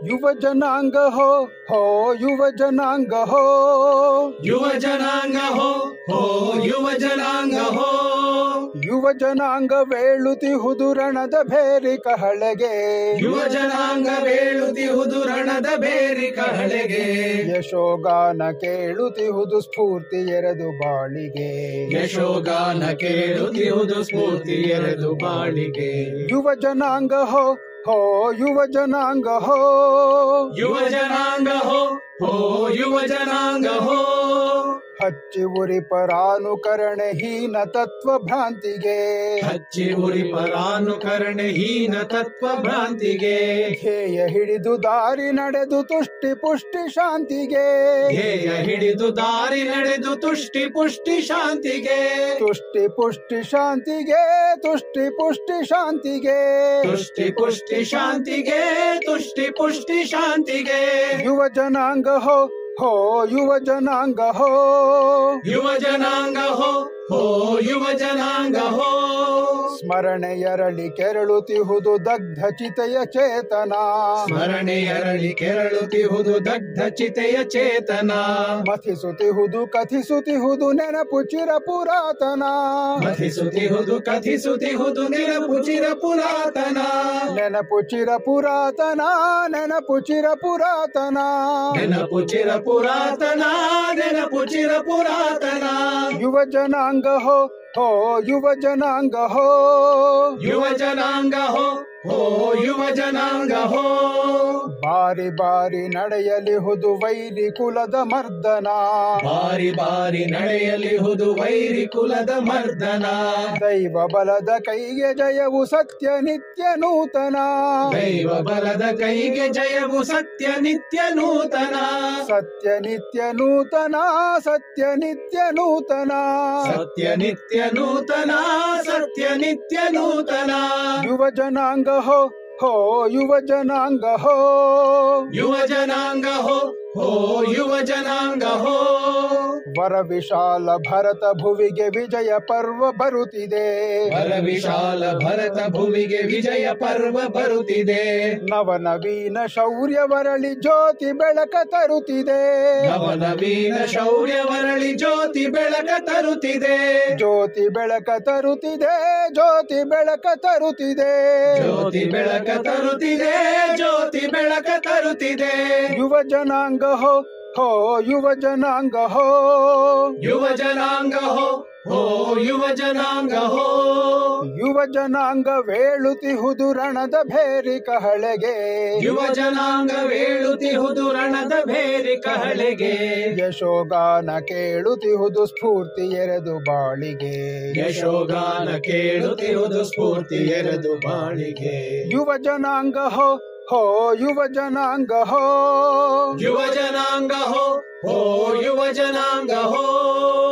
युव जनांग हो युव जनांग हो, युव जनांग हो युव जनांग हो, युव जनांग ವೇಳುತ್ತಿಹುದು ರಣದ ಬೇರಿ ಕಹಳೆಗೆ, ಯುವ ಜನಾಂಗ ವೇಳುತ್ತಿಹುದು ರಣದ ಬೇರಿ ಕಹಳೆಗೆ, ಯಶೋಗಾನ ಕೇಳುತ್ತಿಹುದು ಸ್ಫೂರ್ತಿ ಎರೆದು ಬಾಳಿಗೆ, ಯಶೋಗಾನ ಕೇಳುತ್ತಿಹುದು ಸ್ಫೂರ್ತಿ ಎರೆದು ಬಾಳಿಗೆ, ಯುವ ಜನಾಂಗ ಹೋ युव जनांग हो, युव जनांग हो युव जनांग हो, ಹಚ್ಚಿ ಉರಿ ಪರಾನುಕರಣೆ ಹೀನ ತತ್ವ ಭ್ರಾಂತಿಗೆ, ಹಚ್ಚಿ ಉರಿ ಪರಾನುಕರಣೆ ಹೀನ ತತ್ವ ಭ್ರಾಂತಿಗೆ, ಧ್ಯೇಯ ಹಿಡಿದು ದಾರಿ ನಡೆದು ತುಷ್ಟಿ ಪುಷ್ಟಿ ಶಾಂತಿಗೆ, ಧ್ಯೇಯ ಹಿಡಿದು ದಾರಿ ನಡೆದು ತುಷ್ಟಿ ಪುಷ್ಟಿ ಶಾಂತಿಗೆ, ತುಷ್ಟಿ ಪುಷ್ಟಿ ಶಾಂತಿಗೆ, ತುಷ್ಟಿ ಪುಷ್ಟಿ ಶಾಂತಿಗೆ, ತುಷ್ಟಿ ಪುಷ್ಟಿ ಶಾಂತಿಗೆ, ತುಷ್ಟಿ ಪುಷ್ಟಿ ಶಾಂತಿಗೆ, ಯುವ ಜನಾಂಗ ಹೋ युव जनांग हो, युव जनांग हो युव जनांग हो, ಸ್ಮರಣೆಯರಳಿ ಕೆರಳುತ್ತಿಹುದು ದಗ್ಧ ಚಿತೆಯ ಚೇತನ, ಸ್ಮರಣೆಯರಳಿ ಕೆರಳುತ್ತಿಹುದು ದಗ್ಧ ಚಿತೆಯ ಚೇತನ, ಮಥಿಸುತ್ತಿಹುದು ಕಥಿಸುತ್ತಿಹುದು ನೆನಪು ಚಿರ ಪುರಾತನ, ಮಥಿಸುತ್ತಿಹುದು ಕಥಿಸುತ್ತಿಹುದು ನೆನಪು ಚಿರ ಪುರಾತನ, ನೆನಪು ಚಿರ ಪುರಾತನ, ನೆನಪು ಚಿರ ಪುರಾತನ, ನೆನಪು ಚಿರ ಪುರಾತನ, ನೆನಪು ಚಿರ ಪುರಾತನ, युव जनांग हो युव जनांग हो, युव जनांग हो युव जनांग हो, ಬಾರಿ ಬಾರಿ ನಡೆಯಲಿಹುದು ವೈರಿ ಕುಲದ ಮರ್ದನ, ಬಾರಿ ಬಾರಿ ನಡೆಯಲಿಹುದು ವೈರಿ ಕುಲದ ಮರ್ದನ, ದೈವ ಬಲದ ಕೈಗೆ ಜಯವು ಸತ್ಯ ನಿತ್ಯ ನೂತನ, ದೈವ ಬಲದ ಕೈಗೆ ಜಯವು ಸತ್ಯ ನಿತ್ಯ ನೂತನ, ಸತ್ಯ ನಿತ್ಯ ನೂತನ, ಸತ್ಯ ನಿತ್ಯ ನೂತನ, ಸತ್ಯ ನಿತ್ಯ ನೂತನ, ಸತ್ಯ ನಿತ್ಯ ನೂತನ, युव जनांग हो युव जनांग हो, युव जनांग हो युव जनांग हो, ವರ ವಿಶಾಲ ಭರತ ಭುವಿಗೆ ವಿಜಯ ಪರ್ವ ಬರುತ್ತಿದೆ, ವರ ವಿಶಾಲ ಭರತ ಭುವಿಗೆ ವಿಜಯ ಪರ್ವ ಬರುತ್ತಿದೆ, ನವನವೀನ ಶೌರ್ಯ ವರಳಿ ಜ್ಯೋತಿ ಬೆಳಕ ತರುತ್ತಿದೆ, ನವನವೀನ ಶೌರ್ಯ ವರಳಿ ಜ್ಯೋತಿ ಬೆಳಕ ತರುತ್ತಿದೆ, ಜ್ಯೋತಿ ಬೆಳಕ ತರುತ್ತಿದೆ, ಜ್ಯೋತಿ ಬೆಳಕ ತರುತ್ತಿದೆ, ಜ್ಯೋತಿ ಬೆಳಕ ತರುತ್ತಿದೆ, ಜ್ಯೋತಿ ಬೆಳಕ ತರುತ್ತಿದೆ, ಯುವ ಜನಾಂಗ हो युव जनांग हो, युव जनांग हो युव जनांग हो, युव ಜನಾಂಗ ವೇಳುತ್ತಿಹುದು ರಣದ ಭೇರಿ ಕಹಳೆಗೆ, ಯುವ ಜನಾಂಗ ವೇಳುತ್ತಿಹುದು ರಣದ ಭೇರಿ ಕಹಳೆಗೆ, ಯಶೋಗಾನ ಕೇಳುತ್ತಿಹುದು ಸ್ಫೂರ್ತಿ ಎರೆದು ಬಾಳಿಗೆ, ಯಶೋಗಾನ ಕೇಳುತ್ತಿಹುದು ಸ್ಫೂರ್ತಿ ಎರೆದು ಬಾಳಿಗೆ, ಯುವ ಜನಾಂಗ हो युव जनांग हो, युव जनांग हो युव जनांग हो,